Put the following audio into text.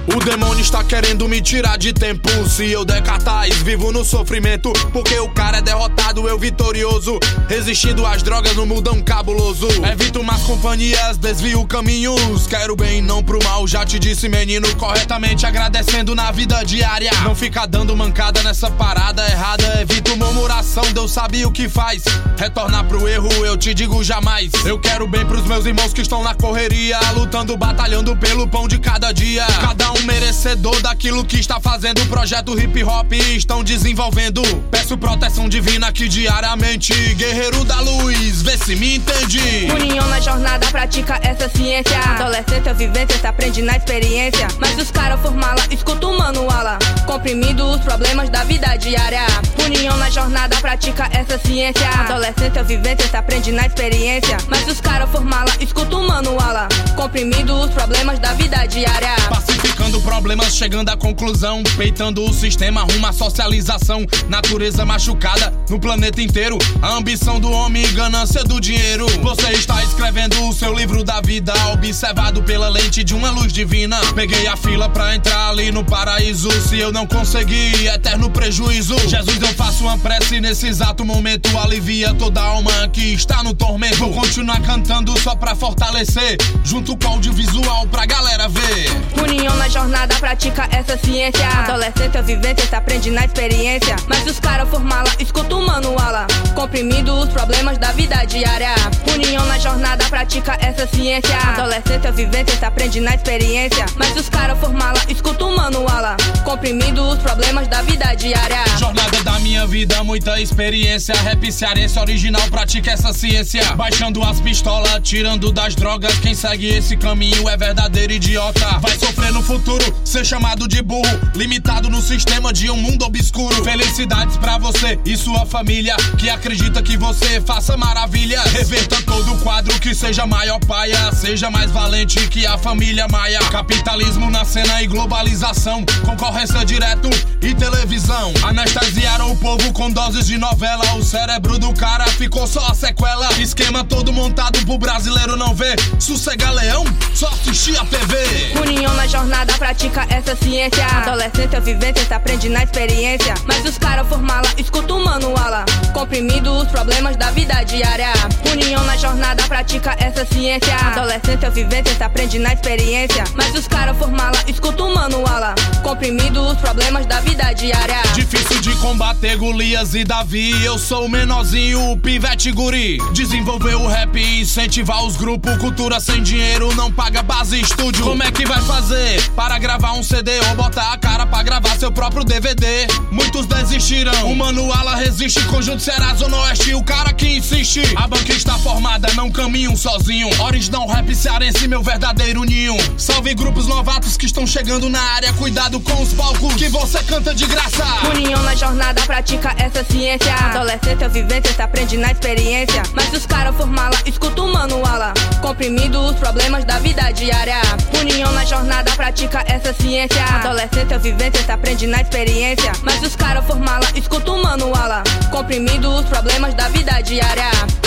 O demônio está querendo me tirar de tempo. Se eu der cartaz, vivo no sofrimento. Porque o cara é derrotado, eu vitorioso. Resistindo às drogas no mundão cabuloso. Evito más companhias, desvio caminhos. Quero bem, não pro mal, já te disse, menino. Corretamente agradecendo na vida diária. Não fica dando mancada nessa parada errada. Evito murmuração, Deus sabe o que faz. Retornar pro erro, eu te digo jamais. Eu quero bem pros meus irmãos que estão na correria, lutando, batalhando pelo pão de cada dia. Cada um merecedor daquilo que está fazendo. Projeto hip hop estão desenvolvendo. Peço proteção divina que diariamente, guerreiro da luz, vê se me entende. União na jornada, pratica essa ciência. Adolescência, vivência, se aprende na experiência. Mas os caras formala, escuta o manuala, comprimindo os problemas da vida diária. União na jornada, pratica essa ciência. Adolescência, vivência, se aprende na experiência. Mas os caras formala, escuta o manuala, comprimindo os problemas da vida diária. Pacificando problemas, chegando à conclusão. Peitando o sistema, rumo à socialização. Natureza machucada no planeta inteiro. A ambição do homem e ganância do dinheiro. Você está escrevendo o seu livro da vida, observado pela lente de uma luz divina. Peguei a fila pra entrar ali no paraíso. Se eu não conseguir, eterno prejuízo. Jesus, eu faço uma prece nesse exato momento. Alivia toda a alma que está no tormento. Vou continuar cantando só pra fortalecer, junto com o audiovisual pra galera ver. União na jornada, pratica essa ciência. Adolescência, vivência, se aprende na experiência. Mas os caras formala, escuta o manuala, comprimindo os problemas da vida diária. União na jornada, pratica essa ciência. Adolescência, vivência, se aprende na experiência. Mas os caras formala, escuta o manuala, comprimindo os problemas da vida diária. Jornada da minha vida, muita experiência. Rap cearense original, pratica essa ciência. Baixando as pistolas, tirando das drogas. Quem segue esse caminho é verdadeiro idiota. Vai sofrer no futuro, ser chamado de burro, limitado no sistema de um mundo obscuro. Felicidades pra você e sua família, que acredita que você faça maravilhas. Reverta todo o quadro, que seja maior paia, seja mais valente que a família maia. Capitalismo na cena e globalização, concorrência direto e televisão. Anestesiaram o povo com doses de novela. O cérebro do cara ficou só a sequela. Esquema todo montado pro brasileiro não ver. Sossega leão, só assistir a TV. União na jornada, pratica essa ciência. Adolescência, vivência, se aprende na experiência. Mas os caras formala, escuta o manuala, comprimindo os problemas da vida diária. União na jornada, pratica essa ciência. Adolescência, vivência, se aprende na experiência. Mas os caras formala, escuta o manuala, comprimindo os problemas da vida diária. Difícil de combater Golias e Davi. Eu sou o menorzinho, o pivete guri. Desenvolver o rap e incentivar os grupos. Cultura sem dinheiro não paga base estúdio. Como é que vai fazer para gravar um CD ou botar a cara pra gravar seu próprio DVD? Muitos desistirão, o manuala resiste. Conjunto Ceará, Zona Oeste, o cara que insiste. A banca está formada, não caminho sozinho. Original rap cearense, meu verdadeiro ninho. Salve grupos novatos que estão chegando na área. Cuidado com os palcos que você canta de graça. União na jornada, pratica essa ciência. Adolescência, vivência, se aprende na experiência. Mas os caras formala, escuta o manuala, comprimindo os problemas da vida diária. União na jornada, pratica essa ciência. Adolescência, vivência, se aprende na experiência. Mas os caras formala, escuta o manuala, comprimindo os problemas da vida diária.